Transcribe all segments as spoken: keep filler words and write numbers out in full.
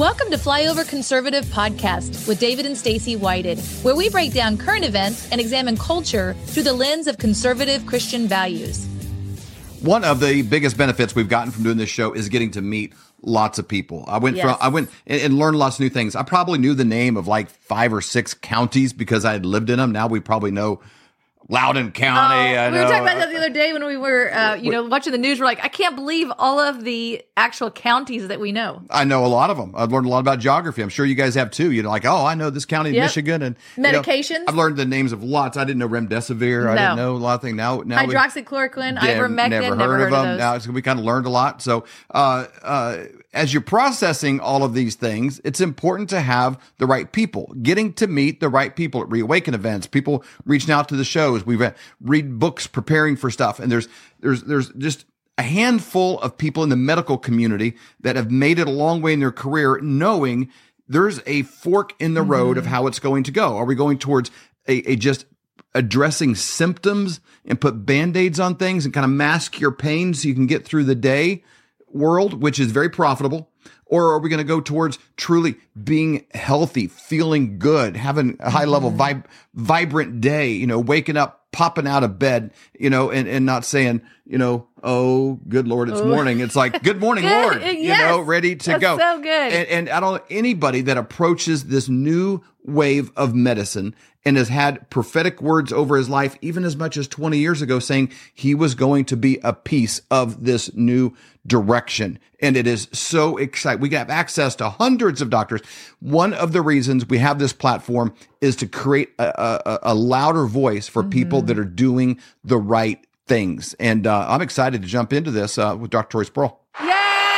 Welcome to Flyover Conservative Podcast with David and Stacy Whited, where we break down current events and examine culture through the lens of conservative Christian values. One of the biggest benefits we've gotten from doing this show is getting to meet lots of people. I went Yes. from I went and, and learned lots of new things. I probably knew the name of like five or six counties because I had lived in them. Now we probably know Loudoun County. Oh, I we were know, talking about that the other day when we were, uh, you we- know, watching the news. We're like, I can't believe all of the actual counties that we know. I know a lot of them. I've learned a lot about geography. I'm sure you guys have too. You know, like, oh, I know this county in Yep. Michigan, and you know, Medications. I've learned the names of lots. I didn't know remdesivir. I No. didn't know a lot of things. Now, now we- Hydroxychloroquine, Yeah, ivermectin, never, heard, of them. those. Now it's, we kind of learned a lot. So, uh, uh, as you're processing all of these things, it's important to have the right people, getting to meet the right people at Reawaken events, people reaching out to the shows. We've uh, read books, preparing for stuff. And there's, there's, there's just a handful of people in the medical community that have made it a long way in their career, knowing there's a fork in the road of how it's going to go. Are we going towards a, a just addressing symptoms and put Band-Aids on things and kind of mask your pain so you can get through the day world, which is very profitable? Or are we going to go towards truly being healthy, feeling good, having a high level, vib- vibrant day, you know, waking up, popping out of bed, you know, and, and not saying, you know, oh, good Lord, it's morning. It's like, good morning, Good. Lord, you Yes. know, ready to That's go. so good. And, and I don't, anybody that approaches this new wave of medicine and has had prophetic words over his life, even as much as twenty years ago, saying he was going to be a piece of this new direction. And it is so exciting. We have access to hundreds of doctors. One of the reasons we have this platform is to create a, a, a louder voice for people that are doing the right things. And uh, I'm excited to jump into this uh, with Doctor Troy Sproul. Yay!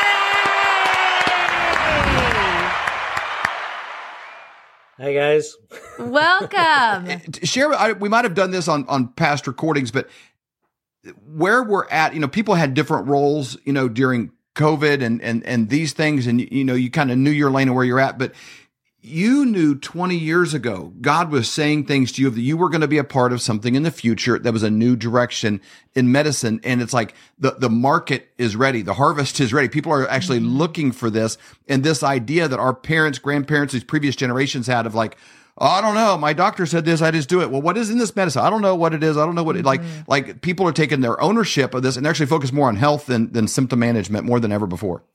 Hi, guys. Welcome. Share, I, we might have done this on, on past recordings, but where we're at, you know, people had different roles, you know, during COVID and, and, and these things. And, you know, you kind of knew your lane and where you're at, but you knew twenty years ago, God was saying things to you that you were going to be a part of something in the future that was a new direction in medicine. And it's like the, the market is ready. The harvest is ready. People are actually mm-hmm. looking for this. And this idea that our parents, grandparents, these previous generations had of like, oh, I don't know, my doctor said this, I just do it. Well, what is in this medicine? I don't know what it is. I don't know what it, like, Mm-hmm. like people are taking their ownership of this and actually focus more on health than, than symptom management more than ever before.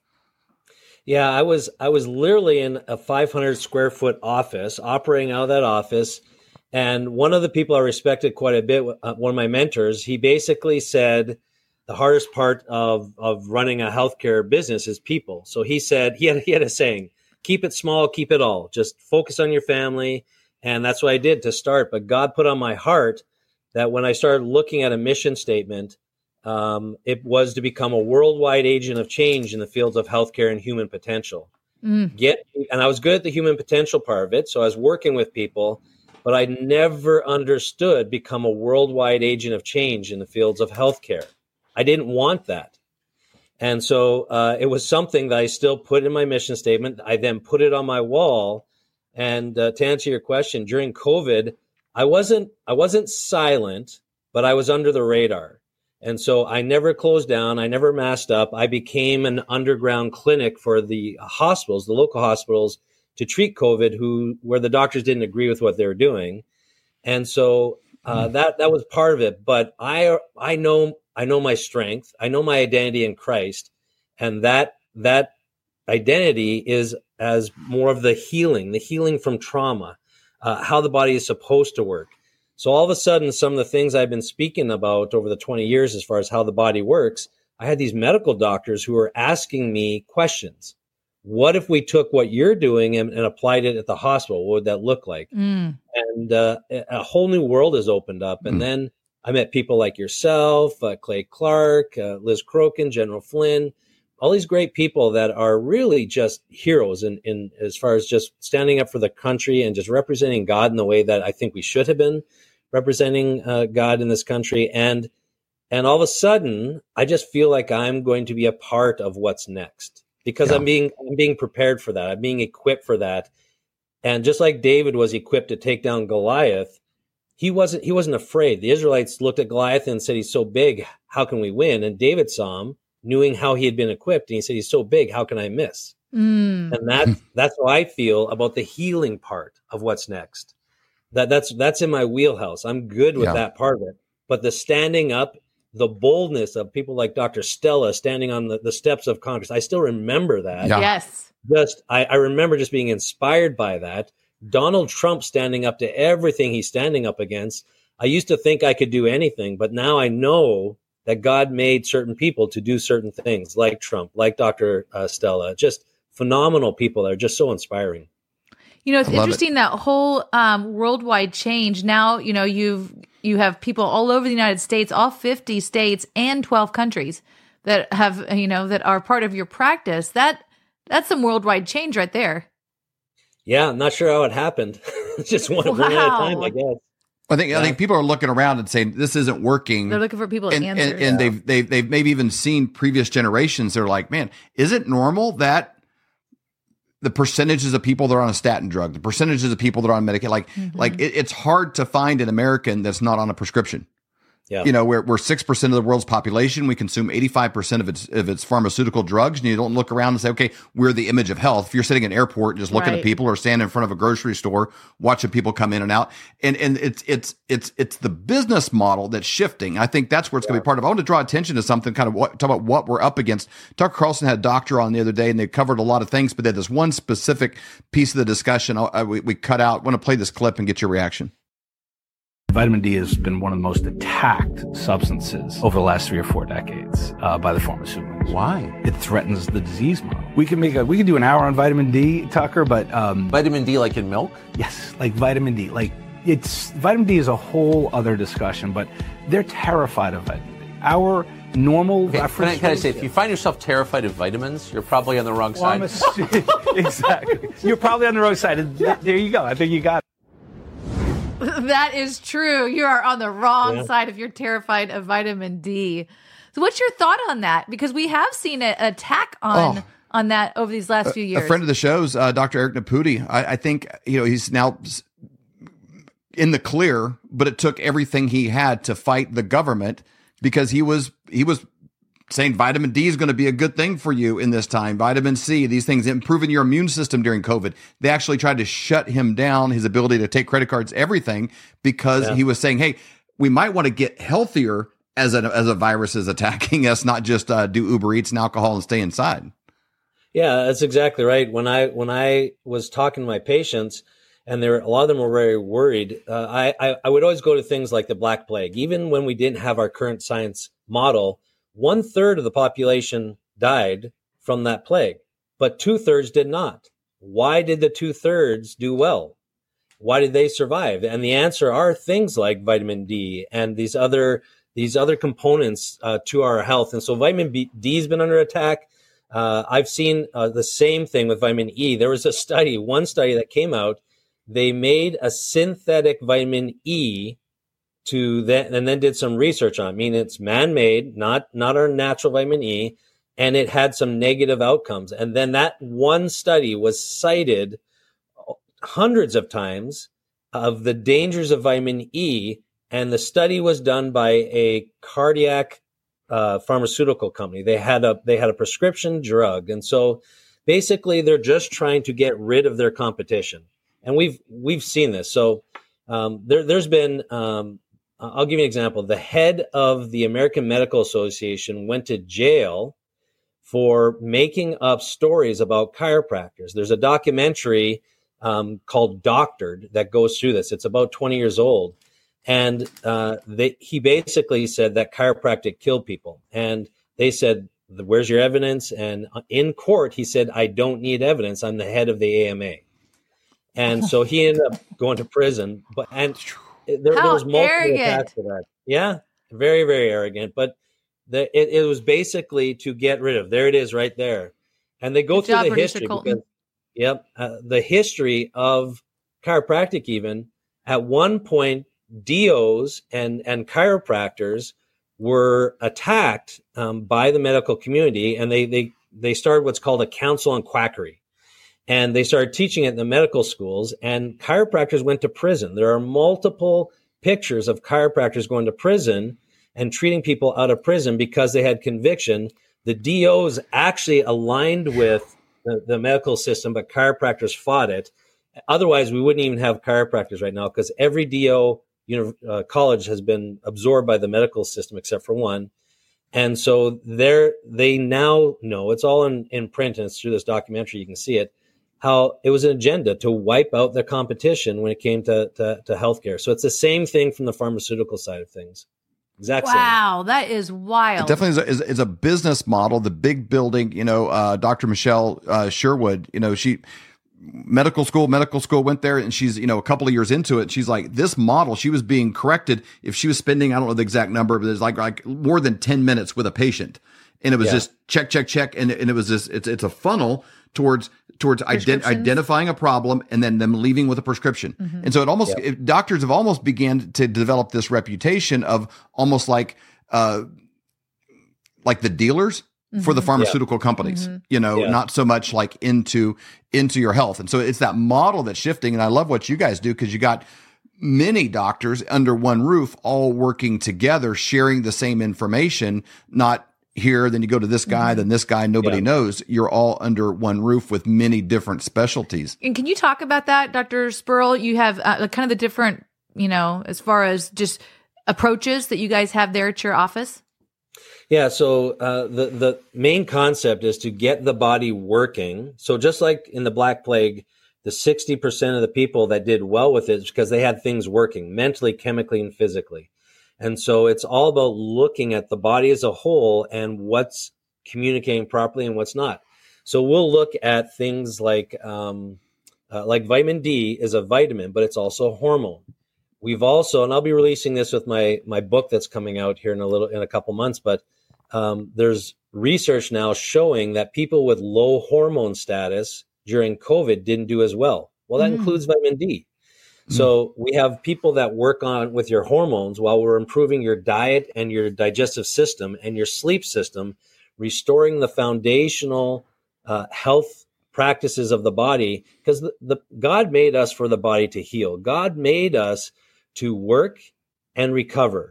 Yeah, I was I was literally in a five hundred square foot office, operating out of that office. And one of the people I respected quite a bit, uh, one of my mentors, he basically said the hardest part of, of running a healthcare business is people. So he said, he had, he had a saying, keep it small, keep it all. Just focus on your family. And that's what I did to start. But God put on my heart that when I started looking at a mission statement, Um, it was to become a worldwide agent of change in the fields of healthcare and human potential. Mm. Get, and I was good at the human potential part of it, so I was working with people, but I never understood become a worldwide agent of change in the fields of healthcare. I didn't want that. And so uh, it was something that I still put in my mission statement. I then put it on my wall. And uh, to answer your question, during COVID, I wasn't I wasn't silent, but I was under the radar. And so I never closed down. I never masked up. I became an underground clinic for the hospitals, the local hospitals, to treat COVID, who where the doctors didn't agree with what they were doing. And so uh, mm. that that was part of it. But I I know I know my strength. I know my identity in Christ, and that that identity is as more of the healing, the healing from trauma, uh, how the body is supposed to work. So all of a sudden, some of the things I've been speaking about over the twenty years, as far as how the body works, I had these medical doctors who were asking me questions. What if we took what you're doing and, and applied it at the hospital? What would that look like? Mm. And uh, a whole new world has opened up. And mm. then I met people like yourself, uh, Clay Clark, uh, Liz Crokin, General Flynn, all these great people that are really just heroes in, in as far as just standing up for the country and just representing God in the way that I think we should have been representing uh, God in this country. And and all of a sudden, I just feel like I'm going to be a part of what's next because yeah. I'm being I'm being prepared for that. I'm being equipped for that. And just like David was equipped to take down Goliath, he wasn't he wasn't afraid. The Israelites looked at Goliath and said, he's so big, how can we win? And David saw him, knowing how he had been equipped, and he said, he's so big, how can I miss? Mm. And that's, that's how I feel about the healing part of what's next. That that's, that's in my wheelhouse. I'm good with Yeah. that part of it, but the standing up, the boldness of people like Doctor Stella standing on the, the steps of Congress. I still remember that. Yeah. Yes. Just, I, I remember just being inspired by that. Donald Trump standing up to everything he's standing up against. I used to think I could do anything, but now I know that God made certain people to do certain things, like Trump, like Doctor Uh, Stella, just phenomenal people that are just so inspiring. You know, it's I love interesting that whole um, worldwide change. Now, you know, you've you have people all over the United States, all fifty states and twelve countries that have, you know, that are part of your practice. That that's some worldwide change right there. Yeah, I'm not sure how it happened. Just one, one at a time, I guess. I think Yeah. I think people are looking around and saying this isn't working. They're looking for people to and, answer. and, and they've they've they've maybe even seen previous generations. They're like, man, is it normal that the percentages of people that are on a statin drug, the percentages of people that are on Medicaid, like Mm-hmm. like it, it's hard to find an American that's not on a prescription. Yeah. You know, we're we're six percent of the world's population. We consume eighty five percent of its of its pharmaceutical drugs, and you don't look around and say, okay, we're the image of health. If you're sitting in an airport and just looking Right. at people, or standing in front of a grocery store watching people come in and out, and and it's it's it's it's the business model that's shifting. I think that's where it's going to be part of. I want to draw attention to something, kind of what, talk about what we're up against. Tucker Carlson had a doctor on the other day, and they covered a lot of things, but they had this one specific piece of the discussion I, I, we, we cut out. I want to play this clip and get your reaction. Vitamin D has been one of the most attacked substances over the last three or four decades uh, by the pharmaceuticals. Why? It threatens the disease model. We can make a we can do an hour on vitamin D, Tucker, but um, Vitamin D like in milk? yes, like vitamin D, like it's vitamin D is a whole other discussion, but they're terrified of vitamin D. Our normal Okay, can, I, reference. can I say, if you find yourself terrified of vitamins, you're probably on the wrong Well, I'm side. a- exactly. You're probably on the wrong side. And th- there you go. I think you got it. That is true. You are on the wrong Yeah. side if you're terrified of vitamin D. So what's your thought on that? Because we have seen an attack on Oh. on that over these last few years. A friend of the show's, uh, Doctor Eric Naputi. I, I think you know he's now s- in the clear, but it took everything he had to fight the government because he was he was saying vitamin D is going to be a good thing for you in this time. Vitamin C, these things improving your immune system during COVID. They actually tried to shut him down, his ability to take credit cards, everything, because Yeah. he was saying, "Hey, we might want to get healthier as a as a virus is attacking us, not just uh, do Uber Eats and alcohol and stay inside." Yeah, that's exactly right. When I when I was talking to my patients, and there a lot of them were very worried, uh, I, I I would always go to things like the Black Plague. Even when we didn't have our current science model, one third of the population died from that plague, but two thirds did not. Why did the two thirds do well? Why did they survive? And the answer are things like vitamin D and these other these other components uh, to our health. And so vitamin B, D has been under attack. Uh, I've seen uh, the same thing with vitamin E. There was a study, one study that came out. They made a synthetic vitamin E to that, and then did some research on it. I mean, it's man-made, not not our natural vitamin E, and it had some negative outcomes. And then that one study was cited hundreds of times of the dangers of vitamin E, and the study was done by a cardiac uh, pharmaceutical company. They had a they had a prescription drug, and so basically they're just trying to get rid of their competition. And we've we've seen this. So um, there there's been um, I'll give you an example. The head of the American Medical Association went to jail for making up stories about chiropractors. There's a documentary um, called Doctored that goes through this. It's about twenty years old. And uh, they, he basically said that chiropractic killed people. And they said, where's your evidence? And in court, he said, I don't need evidence. I'm the head of the A M A. And so he ended up going to prison. But and there, there How was multiple arrogant. attacks to that. Yeah, very, very arrogant. But the, it, it was basically to get rid of. There it is, right there. And they go Good through job, the Producer history Colton. because, yep, uh, the history of chiropractic. Even at one point, D Os and and chiropractors were attacked um, by the medical community, and they they they started what's called a council on quackery. And they started teaching it in the medical schools, and chiropractors went to prison. There are multiple pictures of chiropractors going to prison and treating people out of prison because they had conviction. The D Os actually aligned with the, the medical system, but chiropractors fought it. Otherwise, we wouldn't even have chiropractors right now because every D O you know, uh, college has been absorbed by the medical system except for one. And so they're, they now know, it's all in, in print and it's through this documentary, you can see it, how it was an agenda to wipe out the competition when it came to, to, to healthcare. So it's the same thing from the pharmaceutical side of things. Exact same. Wow, that is wild. It definitely is a, is, is a business model. The big building, you know, uh, Doctor Michelle uh, Sherwood, you know, she medical school, medical school went there, and she's, you know, a couple of years into it. She's like, this model, she was being corrected if she was spending, I don't know the exact number, but it's like like more than ten minutes with a patient, and it was Yeah. just check, check, check, and and it was this. It's it's a funnel towards towards ident- Prescriptions? identifying a problem and then them leaving with a prescription. And so it almost Yep. it, doctors have almost began to develop this reputation of almost like uh like the dealers for the pharmaceutical companies, you know, Yeah. not so much like into into your health. And so it's that model that's shifting. And I love what you guys do because you got many doctors under one roof, all working together, sharing the same information, not here, then you go to this guy, then this guy, nobody Yeah. knows. You're all under one roof with many different specialties. And can you talk about that, Doctor Spurl? You have uh, kind of the different, you know, as far as just approaches that you guys have there at your office? Yeah, so uh, the the main concept is to get the body working. So just like in the Black Plague, the sixty percent of the people that did well with it is because they had things working mentally, chemically, and physically. And so it's all about looking at the body as a whole and what's communicating properly and what's not. So we'll look at things like um, uh, like vitamin D is a vitamin, but it's also a hormone. We've also, and I'll be releasing this with my my book that's coming out here in a little in a couple months, but um, there's research now showing that people with low hormone status during COVID didn't do as well. Well, that Mm. includes vitamin D. So we have people that work on with your hormones while we're improving your diet and your digestive system and your sleep system, restoring the foundational uh, health practices of the body, because the, the God made us for the body to heal. God made us to work and recover.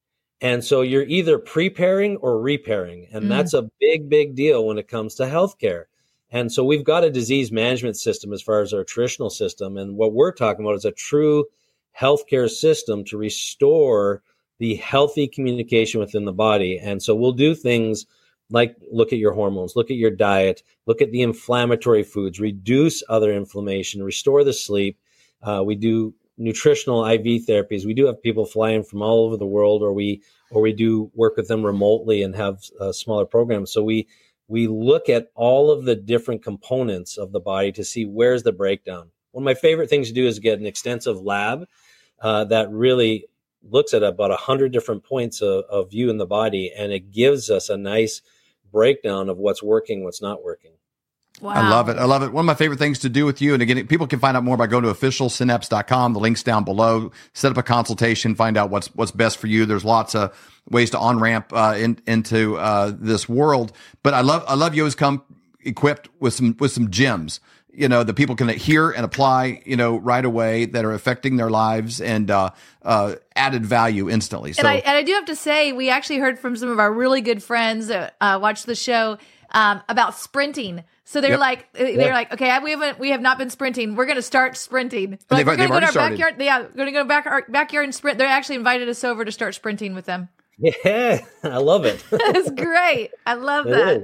And so you're either preparing or repairing. And Mm. that's a big, big deal when it comes to healthcare. And so we've got a disease management system as far as our traditional system. And what we're talking about is a true healthcare system to restore the healthy communication within the body. And so we'll do things like look at your hormones, look at your diet, look at the inflammatory foods, reduce other inflammation, restore the sleep. Uh, we do nutritional I V therapies. We do have people flying from all over the world, or we or we do work with them remotely and have uh, smaller programs. So we we look at all of the different components of the body to see where's the breakdown. One of my favorite things to do is get an extensive lab uh, that really looks at about one hundred different points of, of view in the body, and it gives us a nice breakdown of what's working, what's not working. Wow. I love it. I love it. One of my favorite things to do with you. And again, people can find out more by going to official synapse dot com. The link's down below. Set up a consultation, find out what's, what's best for you. There's lots of ways to on ramp, uh, in, into, uh, this world. But I love, I love you always come equipped with some, with some gems, you know, that people can hear and apply, you know, right away, that are affecting their lives and, uh, uh, added value instantly. So And I, and I do have to say, we actually heard from some of our really good friends that uh, watch the show um, about sprinting. So they're Yep. like, they're Yeah. like, okay, we haven't, we have not been sprinting. We're going to start sprinting. they've- Like, we're they've going to go to our already started. backyard. Yeah, we're going to go back our backyard and sprint. They actually invited us over to start sprinting with them. Yeah, I love it. That's great. I love It that.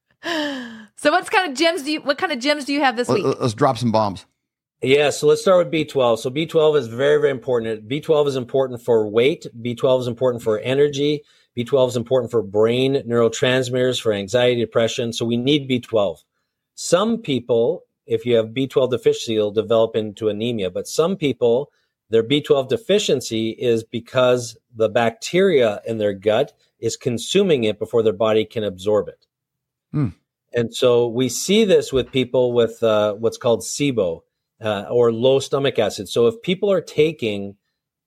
is. So, what kind of gyms do you? What kind of gyms do you have this week? let, let's drop some bombs. Yeah, so let's start with B twelve. So B twelve is very, very important. B twelve is important for weight. B twelve is important for energy. B twelve is important for brain neurotransmitters, for anxiety, depression. So we need B twelve. Some people, if you have B twelve deficiency, it'll develop into anemia. But some people, their B twelve deficiency is because the bacteria in their gut is consuming it before their body can absorb it. Hmm. And so we see this with people with uh, what's called SIBO. Uh, or low stomach acid. So if people are taking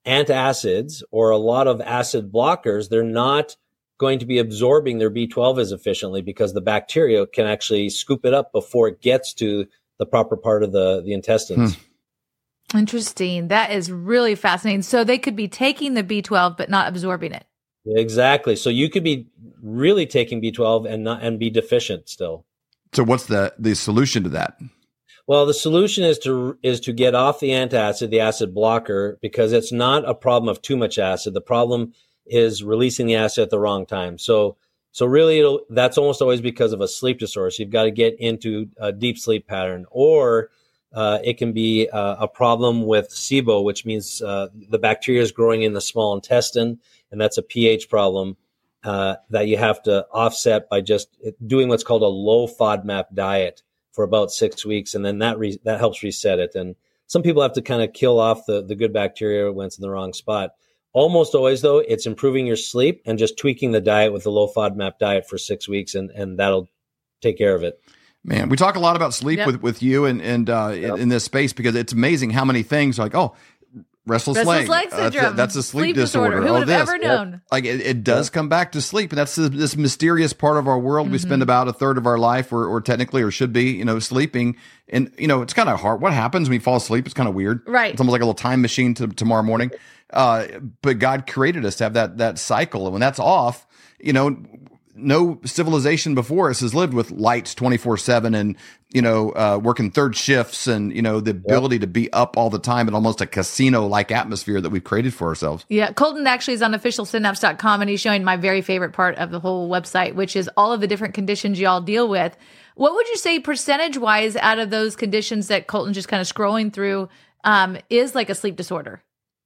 antacids or a lot of acid blockers, they're not going to be absorbing their B twelve as efficiently because the bacteria can actually scoop it up before it gets to the proper part of the, the intestines. Hmm. Interesting. That is really fascinating. So they could be taking the B twelve but not absorbing it. Exactly. So you could be really taking B twelve and not and be deficient still. So what's the, the solution to that? Well, the solution is to is to get off the antacid, the acid blocker, because it's not a problem of too much acid. The problem is releasing the acid at the wrong time. So, so really, it'll, that's almost always because of a sleep disorder. So you've got to get into a deep sleep pattern, or uh, it can be uh, a problem with SIBO, which means uh, the bacteria is growing in the small intestine, and that's a pH problem uh, that you have to offset by just doing what's called a low FODMAP diet for about six weeks, and then that re- that helps reset it. And some people have to kind of kill off the, the good bacteria when it's in the wrong spot. Almost always, though, it's improving your sleep and just tweaking the diet with the low FODMAP diet for six weeks, and, and that'll take care of it. Man, we talk a lot about sleep Yep. with, with you and, and uh, Yep. in, in this space, because it's amazing how many things are like, oh, restless, Restless leg, leg Uh, that's, a, syndrome. that's a sleep, Sleep disorder. disorder. Who oh, would have this. ever known? Like it, it does come back to sleep, and that's this, this mysterious part of our world. We spend about a third of our life, or, or technically, or should be, you know, sleeping. And you know, it's kind of hard. What happens when you fall asleep? It's kind of weird, Right. It's almost like a little time machine to tomorrow morning. Uh, but God created us to have that that cycle, and when that's off, you know, no civilization before us has lived with lights twenty-four seven, and you know, uh, working third shifts, and you know, the ability to be up all the time in almost a casino like atmosphere that we've created for ourselves. Yeah, Colton actually is on official synapse dot com, and he's showing my very favorite part of the whole website, which is all of the different conditions y'all deal with. What would you say percentage wise out of those conditions that Colton just kind of scrolling through um, is like a sleep disorder?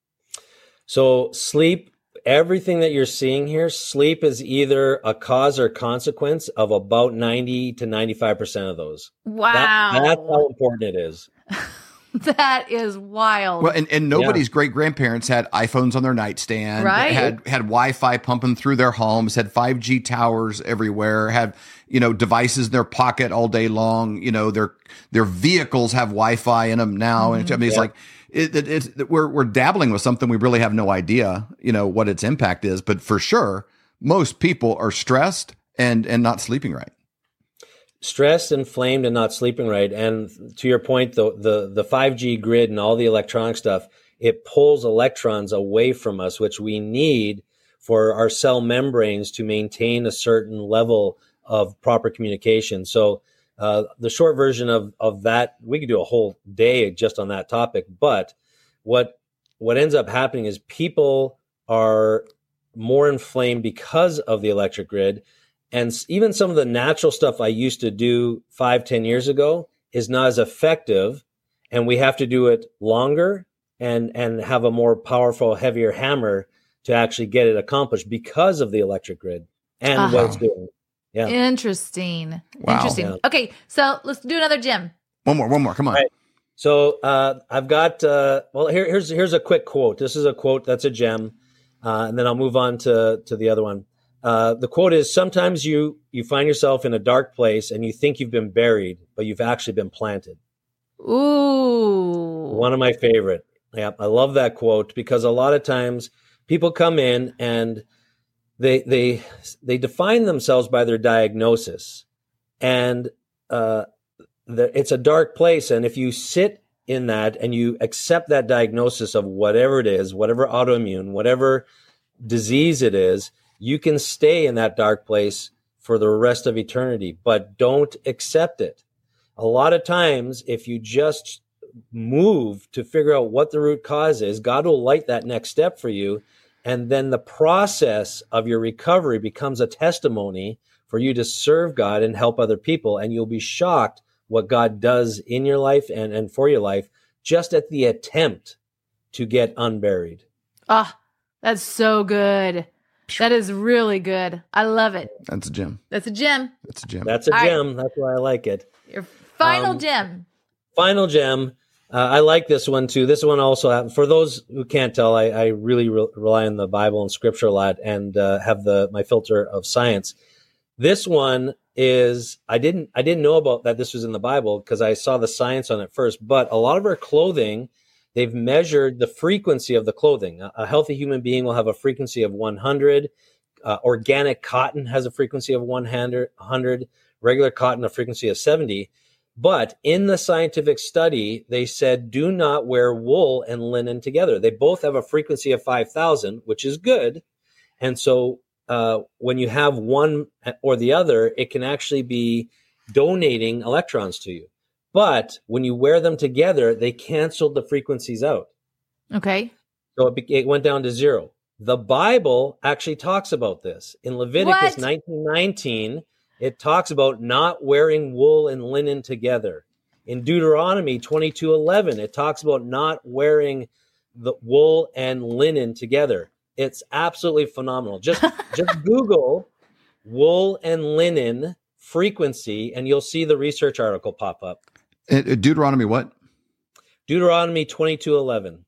So sleep, everything that you're seeing here, sleep is either a cause or consequence of about ninety to ninety-five percent of those. Wow. That, that's how important it is. That is wild. Well, and, and nobody's great grandparents had iPhones on their nightstand, Right. had had Wi-Fi pumping through their homes, had five G towers everywhere, had, you know, devices in their pocket all day long. You know, their their vehicles have Wi-Fi in them now, and I mean, it's Yeah. like it, it, it's we're we're dabbling with something we really have no idea, you know, what its impact is. But for sure, most people are stressed and and not sleeping right. Stressed, inflamed, and not sleeping right. And to your point, the, the the five G grid and all the electronic stuff, it pulls electrons away from us, which we need for our cell membranes to maintain a certain level of proper communication. So uh, the short version of of that, we could do a whole day just on that topic. But what what ends up happening is people are more inflamed because of the electric grid. And even some of the natural stuff I used to do five, ten years ago is not as effective, and we have to do it longer and and have a more powerful, heavier hammer to actually get it accomplished because of the electric grid and Uh-huh. what it's doing. Yeah. Interesting. Wow. Interesting. Yeah. Okay, so let's do another gym. One more, one more, come on. Right. So uh, I've got uh, well here, here's here's a quick quote. This is a quote that's a gem, uh, and then I'll move on to to the other one. Uh, the quote is, sometimes you, you find yourself in a dark place and you think you've been buried, but you've actually been planted. Ooh. One of my favorite. Yeah, I love that quote because a lot of times people come in and they, they, they define themselves by their diagnosis, and, uh, the, it's a dark place. And if you sit in that and you accept that diagnosis of whatever it is, whatever autoimmune, whatever disease it is, you can stay in that dark place for the rest of eternity, but don't accept it. A lot of times, if you just move to figure out what the root cause is, God will light that next step for you. And then the process of your recovery becomes a testimony for you to serve God and help other people. And you'll be shocked what God does in your life and, and for your life just at the attempt to get unburied. Ah, that's so good. That is really good. I love it. That's a gem. That's a gem. That's a gem. That's a All right. gem. That's why I like it. Your final Um, gem. Final gem. Uh, I like this one too. This one also happened. For those who can't tell, I, I really re- rely on the Bible and Scripture a lot, and uh, have the my filter of science. This one is I didn't I didn't know about that this was in the Bible because I saw the science on it first. But a lot of our clothing, they've measured the frequency of the clothing. A, a healthy human being will have a frequency of one hundred. Uh, organic cotton has a frequency of one hundred. Regular cotton a frequency of seventy. But in the scientific study, they said, do not wear wool and linen together. They both have a frequency of five thousand, which is good. And so uh, when you have one or the other, it can actually be donating electrons to you. But when you wear them together, they canceled the frequencies out. Okay. So it, be- it went down to zero. The Bible actually talks about this. In Leviticus What? nineteen nineteen, it talks about not wearing wool and linen together. In Deuteronomy twenty-two eleven, it talks about not wearing the wool and linen together. It's absolutely phenomenal. Just just Google wool and linen frequency, and you'll see the research article pop up. Uh, Deuteronomy what? Deuteronomy twenty-two eleven.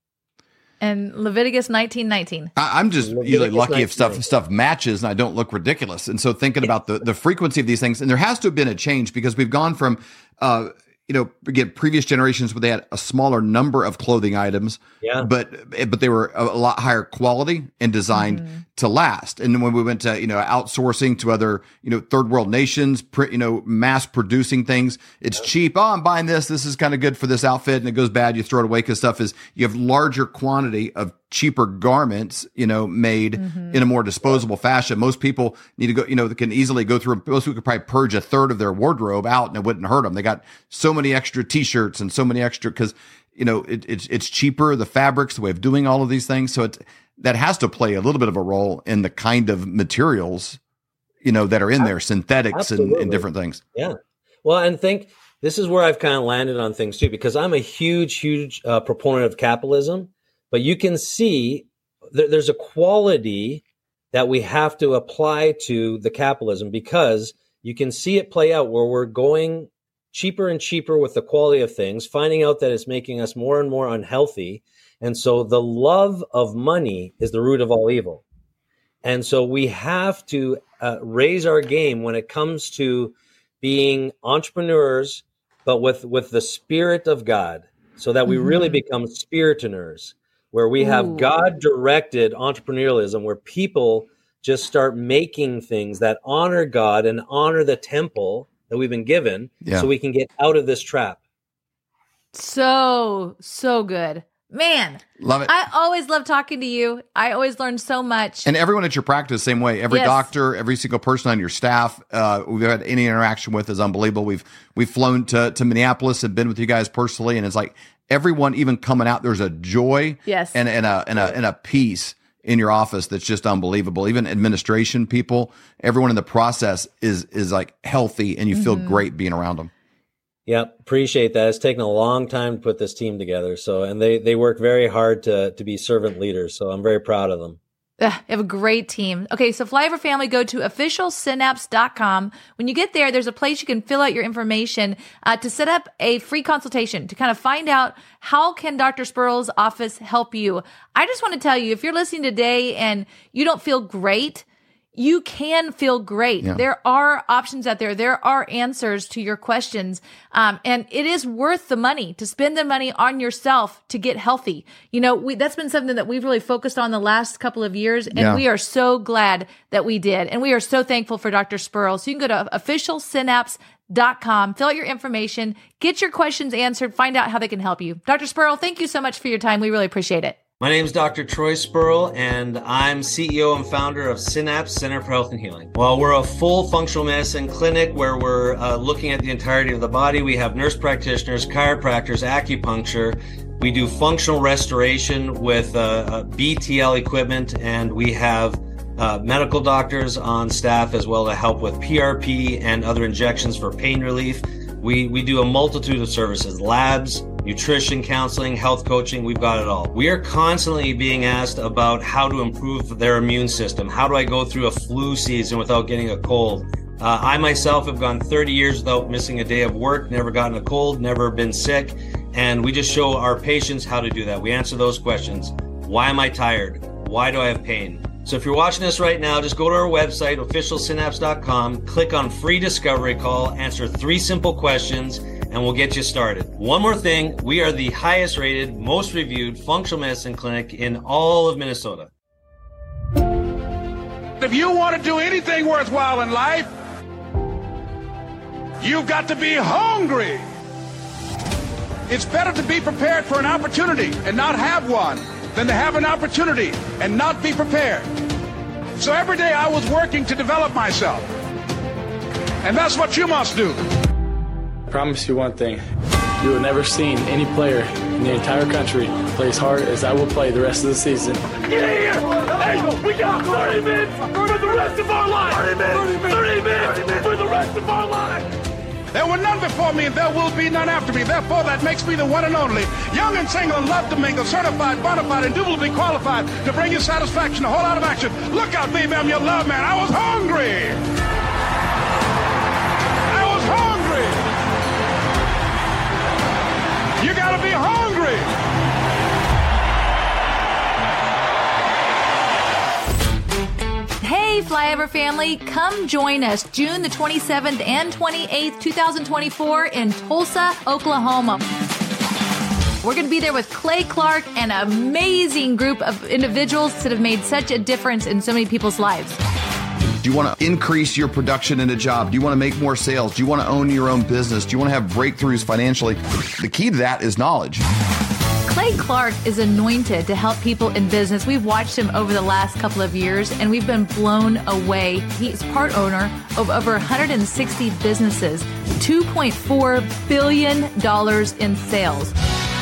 And Leviticus nineteen nineteen. I, I'm just Leviticus usually lucky if stuff nineteen. stuff matches and I don't look ridiculous. And so thinking about the, the frequency of these things, and there has to have been a change because we've gone from, uh, you know, again, previous generations where they had a smaller number of clothing items, Yeah. but but they were a, a lot higher quality and designed Mm-hmm. to last. And then when we went to, you know, outsourcing to other, you know, third world nations, pr- you know, mass producing things, it's cheap. Oh, I'm buying this. This is kind of good for this outfit, and it goes bad. You throw it away because stuff is you have larger quantity of cheaper garments, you know, made Mm-hmm. in a more disposable fashion. Most people need to go, you know, they can easily go through, most people could probably purge a third of their wardrobe out and it wouldn't hurt them. They got so many extra t-shirts and so many extra, cause you know, it, it's, it's cheaper, the fabrics, the way of doing all of these things. So it, that has to play a little bit of a role in the kind of materials, you know, that are in there, synthetics and, Absolutely. and different things. Yeah. Well, and think this is where I've kind of landed on things too, because I'm a huge, huge uh, proponent of capitalism, but you can see th- there's a quality that we have to apply to the capitalism, because you can see it play out where we're going cheaper and cheaper with the quality of things, finding out that it's making us more and more unhealthy. And so the love of money is the root of all evil. And so we have to uh, raise our game when it comes to being entrepreneurs, but with, with the spirit of God, so that we Mm-hmm. really become spiritaneurs, where we have Ooh. God-directed entrepreneurialism, where people just start making things that honor God and honor the temple that we've been given, Yeah. so we can get out of this trap. So, so good. Man, Love it. I always love talking to you. I always learn so much. And everyone at your practice, same way. Every Yes. doctor, every single person on your staff, uh, we've had any interaction with is unbelievable. We've we've flown to to Minneapolis and been with you guys personally, and it's like everyone, even coming out, there's a joy, Yes. and and a and a and a peace in your office that's just unbelievable. Even administration people, everyone in the process is is like healthy, and you feel Mm-hmm. great being around them. Yeah, appreciate that. It's taken a long time to put this team together. So, and they, they work very hard to, to be servant leaders. So I'm very proud of them. Ugh, you have a great team. Okay, so Flyover Family, go to official synapse dot com. When you get there, there's a place you can fill out your information uh, to set up a free consultation to kind of find out how can Doctor Spurl's office help you. I just want to tell you, if you're listening today and you don't feel great, you can feel great. Yeah. There are options out there. There are answers to your questions. Um, and it is worth the money to spend the money on yourself to get healthy. You know, we, that's been something that we've really focused on the last couple of years. And Yeah. we are so glad that we did. And we are so thankful for Doctor Spurl. So you can go to official synapse dot com, fill out your information, get your questions answered, find out how they can help you. Doctor Spurl, thank you so much for your time. We really appreciate it. My name is Doctor Troy Spurl, and I'm C E O and founder of Synapse Center for Health and Healing. Well, we're a full functional medicine clinic where we're uh, looking at the entirety of the body. We have nurse practitioners, chiropractors, acupuncture. We do functional restoration with uh, uh, B T L equipment, and we have uh, medical doctors on staff as well to help with P R P and other injections for pain relief. We, we do a multitude of services, labs, nutrition, counseling, health coaching. We've got it all. We are constantly being asked about how to improve their immune system. How do I go through a flu season without getting a cold? Uh, I myself have gone thirty years without missing a day of work, never gotten a cold, never been sick. And we just show our patients how to do that. We answer those questions. Why am I tired? Why do I have pain? So if you're watching this right now, just go to our website, official synapse dot com, click on free discovery call, answer three simple questions, and we'll get you started. One more thing, we are the highest rated, most reviewed functional medicine clinic in all of Minnesota. If you want to do anything worthwhile in life, you've got to be hungry. It's better to be prepared for an opportunity and not have one than to have an opportunity and not be prepared. So every day I was working to develop myself. And that's what you must do. promise you one thing. You will never seen any player in the entire country play as hard as I will play the rest of the season. Get here! Hey, we got thirty minutes for the rest of our lives! thirty minutes! thirty minutes for the rest of our lives! There were none before me, and there will be none after me. Therefore, that makes me the one and only. Young and single and love to mingle, certified, bona fide, indubitably qualified to bring you satisfaction, a whole lot of action. Look out, baby, I'm your love man. I was hungry. I was hungry. You gotta be hungry. Hey, Flyover family, come join us June the twenty-seventh and twenty-eighth, twenty twenty-four in Tulsa, Oklahoma. We're going to be there with Clay Clark and an amazing group of individuals that have made such a difference in so many people's lives. Do you want to increase your production in a job? Do you want to make more sales? Do you want to own your own business? Do you want to have breakthroughs financially? The key to that is knowledge. Clay Clark is anointed to help people in business. We've watched him over the last couple of years, and we've been blown away. He's part owner of over one hundred sixty businesses, two point four billion dollars in sales.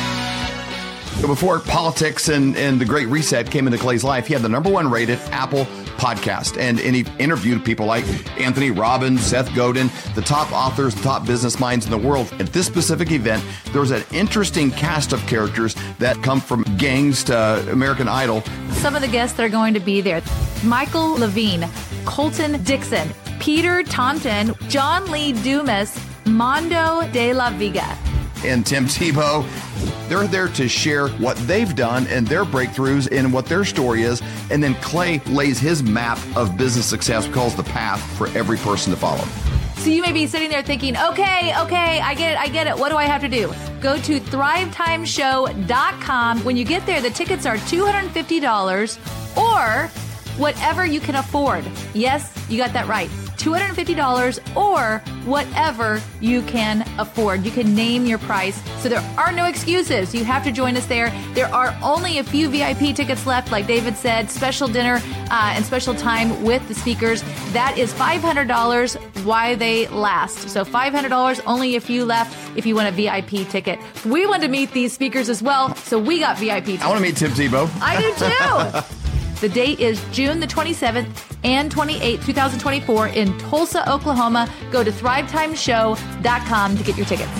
Before politics and, and the Great Reset came into Clay's life, he had the number one rated Apple podcast. And, and he interviewed people like Anthony Robbins, Seth Godin, the top authors, the top business minds in the world. At this specific event, there was an interesting cast of characters that come from gangs to American Idol. Some of the guests that are going to be there: Michael Levine, Colton Dixon, Peter Taunton, John Lee Dumas, Mondo de la Vega, and Tim Tebow. They're there to share what they've done and their breakthroughs and what their story is. And then Clay lays his map of business success, calls the path for every person to follow. So you may be sitting there thinking, okay, okay, I get it, I get it. What do I have to do? Go to thrive time show dot com. When you get there, the tickets are two hundred fifty dollars or whatever you can afford. Yes, you got that right. two hundred fifty dollars or whatever you can afford. You can name your price. So there are no excuses. You have to join us there. There are only a few V I P tickets left, like David said, special dinner uh, and special time with the speakers. That is five hundred dollars while they last. So five hundred dollars, only a few left if you want a V I P ticket. We want to meet these speakers as well, so we got V I P tickets. I want to meet Tim Tebow. I do too. The date is June the twenty-seventh and twenty-eighth, twenty twenty-four in Tulsa, Oklahoma. Go to thrive time show dot com to get your tickets.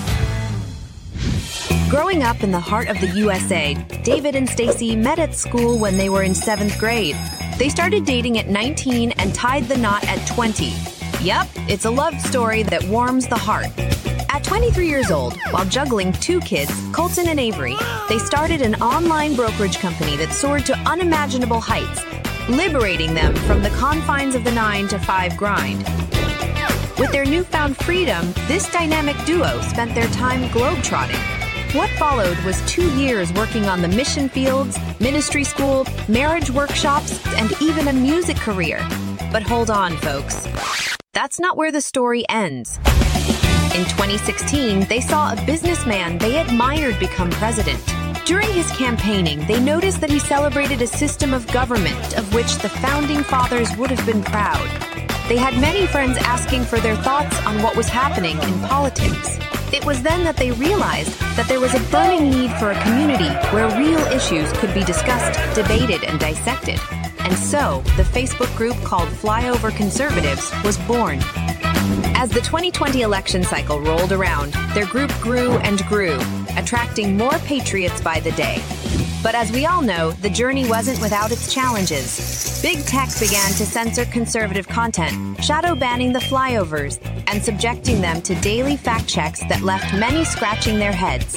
Growing up in the heart of the U S A, David and Stacy met at school when they were in seventh grade. They started dating at nineteen and tied the knot at twenty. Yep, it's a love story that warms the heart. At twenty-three years old, while juggling two kids, Colton and Avery, they started an online brokerage company that soared to unimaginable heights, liberating them from the confines of the nine to five grind. With their newfound freedom, this dynamic duo spent their time globetrotting. What followed was two years working on the mission fields, ministry school, marriage workshops, and even a music career. But hold on, folks. That's not where the story ends. In twenty sixteen, they saw a businessman they admired become president. During his campaigning, they noticed that he celebrated a system of government of which the founding fathers would have been proud. They had many friends asking for their thoughts on what was happening in politics. It was then that they realized that there was a burning need for a community where real issues could be discussed, debated, and dissected. And so, the Facebook group called Flyover Conservatives was born. As the twenty twenty election cycle rolled around, their group grew and grew, attracting more patriots by the day. But as we all know, the journey wasn't without its challenges. Big tech began to censor conservative content, shadow banning the flyovers, and subjecting them to daily fact checks that left many scratching their heads.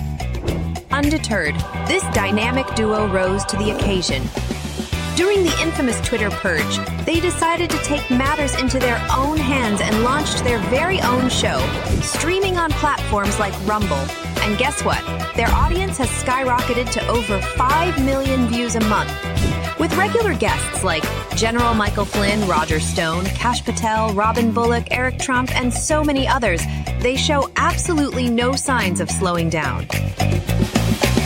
Undeterred, this dynamic duo rose to the occasion. During the infamous Twitter purge, they decided to take matters into their own hands and launched their very own show, streaming on platforms like Rumble. And guess what? Their audience has skyrocketed to over five million views a month. With regular guests like General Michael Flynn, Roger Stone, Kash Patel, Robin Bullock, Eric Trump, and so many others, they show absolutely no signs of slowing down.